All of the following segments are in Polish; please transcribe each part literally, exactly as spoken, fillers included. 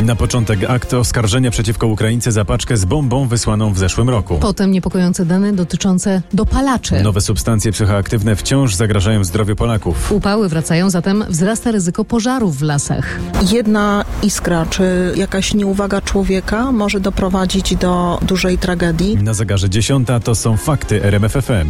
Na początek akt oskarżenia przeciwko Ukraińce za paczkę z bombą wysłaną w zeszłym roku. Potem niepokojące dane dotyczące dopalaczy. Nowe substancje psychoaktywne wciąż zagrażają zdrowiu Polaków. Upały wracają, zatem wzrasta ryzyko pożarów w lasach. Jedna iskra, czy jakaś nieuwaga człowieka może doprowadzić do dużej tragedii. Na zegarze dziesiąta to są fakty R M F F M.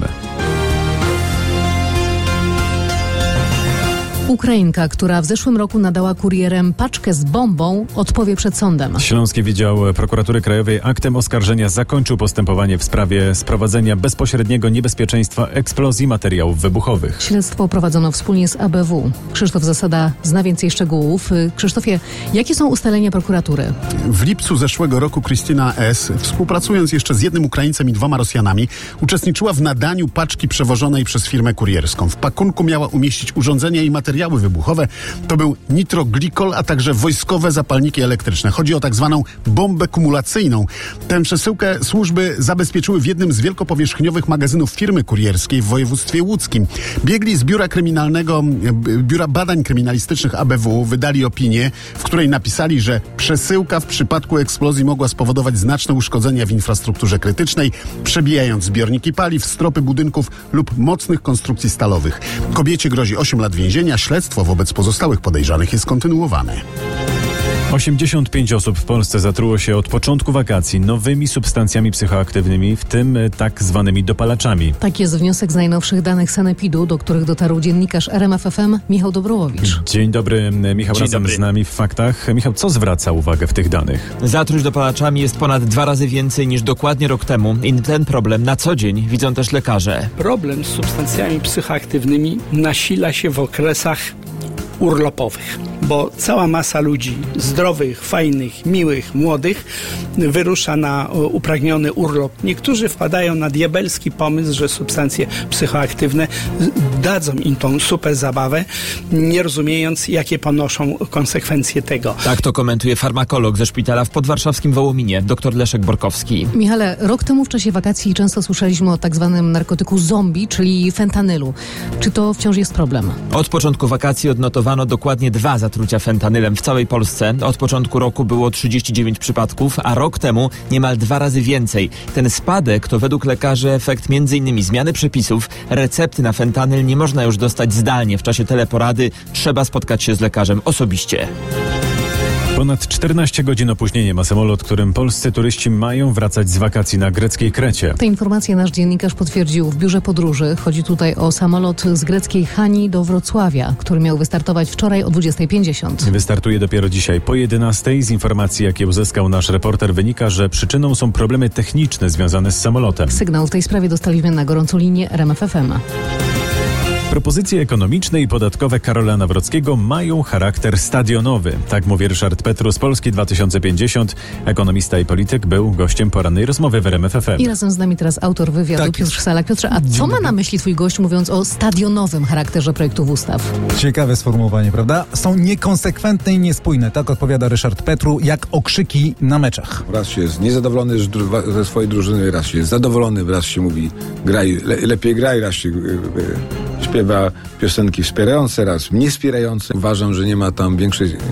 Ukrainka, która w zeszłym roku nadała kurierem paczkę z bombą, odpowie przed sądem. Śląski Wydział Prokuratury Krajowej aktem oskarżenia zakończył postępowanie w sprawie sprowadzenia bezpośredniego niebezpieczeństwa eksplozji materiałów wybuchowych. Śledztwo prowadzono wspólnie z A B W. Krzysztof Zasada zna więcej szczegółów. Krzysztofie, jakie są ustalenia prokuratury? W lipcu zeszłego roku Krystyna S., współpracując jeszcze z jednym Ukraińcem i dwoma Rosjanami, uczestniczyła w nadaniu paczki przewożonej przez firmę kurierską. W pakunku miała umieścić urządzenia i materiały wybuchowe. To był nitroglikol, a także wojskowe zapalniki elektryczne. Chodzi o tak zwaną bombę kumulacyjną. Tę przesyłkę służby zabezpieczyły w jednym z wielkopowierzchniowych magazynów firmy kurierskiej w województwie łódzkim. Biegli z biura kryminalnego, biura badań kryminalistycznych A B W wydali opinię, w której napisali, że przesyłka w przypadku eksplozji mogła spowodować znaczne uszkodzenia w infrastrukturze krytycznej, przebijając zbiorniki paliw, stropy budynków lub mocnych konstrukcji stalowych. Kobiecie grozi osiem lat więzienia. Śledztwo wobec pozostałych podejrzanych jest kontynuowane. osiemdziesiąt pięć osób w Polsce zatruło się od początku wakacji nowymi substancjami psychoaktywnymi, w tym tak zwanymi dopalaczami. Tak jest wniosek z najnowszych danych Sanepidu, do których dotarł dziennikarz R M F F M Michał Dobrołowicz. Dzień dobry, Michał, Dzień razem dobry. z nami w faktach. Michał, co zwraca uwagę w tych danych? Zatruć dopalaczami jest ponad dwa razy więcej niż dokładnie rok temu i ten problem na co dzień widzą też lekarze. Problem z substancjami psychoaktywnymi nasila się w okresach urlopowych, bo cała masa ludzi zdrowych, fajnych, miłych, młodych wyrusza na upragniony urlop. Niektórzy wpadają na diabelski pomysł, że substancje psychoaktywne dadzą im tą super zabawę, nie rozumiejąc, jakie ponoszą konsekwencje tego. Tak to komentuje farmakolog ze szpitala w podwarszawskim Wołominie, dr Leszek Borkowski. Michale, rok temu w czasie wakacji często słyszeliśmy o tak zwanym narkotyku zombie, czyli fentanylu. Czy to wciąż jest problem? Od początku wakacji odnotowano dokładnie dwa zatrucia fentanylem w całej Polsce. Od początku roku było trzydzieści dziewięć przypadków, a rok temu niemal dwa razy więcej. Ten spadek to według lekarzy efekt między innymi zmiany przepisów. Recepty na fentanyl nie można już dostać zdalnie w czasie teleporady. Trzeba spotkać się z lekarzem osobiście. Ponad czternaście godzin opóźnienie ma samolot, którym polscy turyści mają wracać z wakacji na greckiej Krecie. Te informacje nasz dziennikarz potwierdził w biurze podróży. Chodzi tutaj o samolot z greckiej Chani do Wrocławia, który miał wystartować wczoraj o dwudziestej pięćdziesiąt. Wystartuje dopiero dzisiaj po jedenastej. Z informacji, jakie uzyskał nasz reporter, wynika, że przyczyną są problemy techniczne związane z samolotem. Sygnał w tej sprawie dostaliśmy na gorącą linię R M F F M. Propozycje ekonomiczne i podatkowe Karola Nawrockiego mają charakter stadionowy. Tak mówi Ryszard Petru z Polski dwa tysiące pięćdziesiąt. Ekonomista i polityk był gościem porannej rozmowy w R M F F M. I razem z nami teraz autor wywiadu, Tak Piotr jest. Salak. Piotrze, a co ma na myśli twój gość, mówiąc o stadionowym charakterze projektów ustaw? Ciekawe sformułowanie, prawda? Są niekonsekwentne i niespójne. Tak odpowiada Ryszard Petru, jak okrzyki na meczach. Raz się jest niezadowolony z dru- ze swojej drużyny, raz się jest zadowolony, raz się mówi graj, le- lepiej graj, raz się y, y, śpiewa piosenki wspierające, raz mniej wspierające. Uważam, że nie ma tam większej y,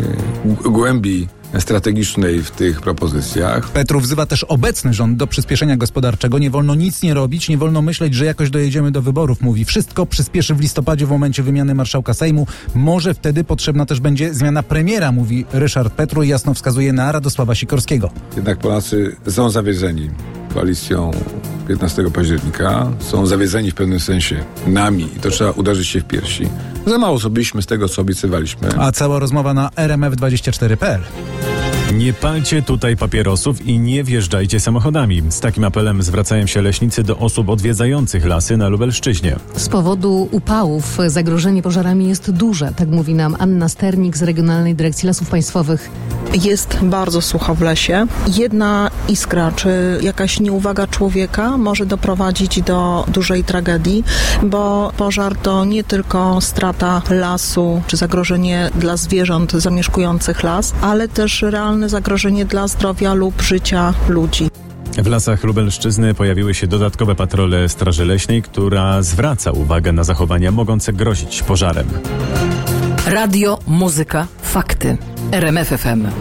głębi strategicznej w tych propozycjach. Petru wzywa też obecny rząd do przyspieszenia gospodarczego. Nie wolno nic nie robić, nie wolno myśleć, że jakoś dojedziemy do wyborów. Mówi, wszystko przyspieszy w listopadzie w momencie wymiany marszałka Sejmu. Może wtedy potrzebna też będzie zmiana premiera, mówi Ryszard Petru i jasno wskazuje na Radosława Sikorskiego. Jednak Polacy są zawiedzeni koalicją piętnastego października, są zawiedzeni w pewnym sensie nami i to trzeba uderzyć się w piersi. Za mało zrobiliśmy z tego, co obiecywaliśmy. A cała rozmowa na R M F dwadzieścia cztery kropka p l. Nie palcie tutaj papierosów i nie wjeżdżajcie samochodami. Z takim apelem zwracają się leśnicy do osób odwiedzających lasy na Lubelszczyźnie. Z powodu upałów zagrożenie pożarami jest duże, tak mówi nam Anna Sternik z Regionalnej Dyrekcji Lasów Państwowych. Jest bardzo sucho w lesie. Jedna iskra, czy jakaś nieuwaga człowieka może doprowadzić do dużej tragedii, bo pożar to nie tylko strata lasu, czy zagrożenie dla zwierząt zamieszkujących las, ale też realne zagrożenie dla zdrowia lub życia ludzi. W lasach Lubelszczyzny pojawiły się dodatkowe patrole Straży Leśnej, która zwraca uwagę na zachowania mogące grozić pożarem. Radio, muzyka, fakty. R M F F M.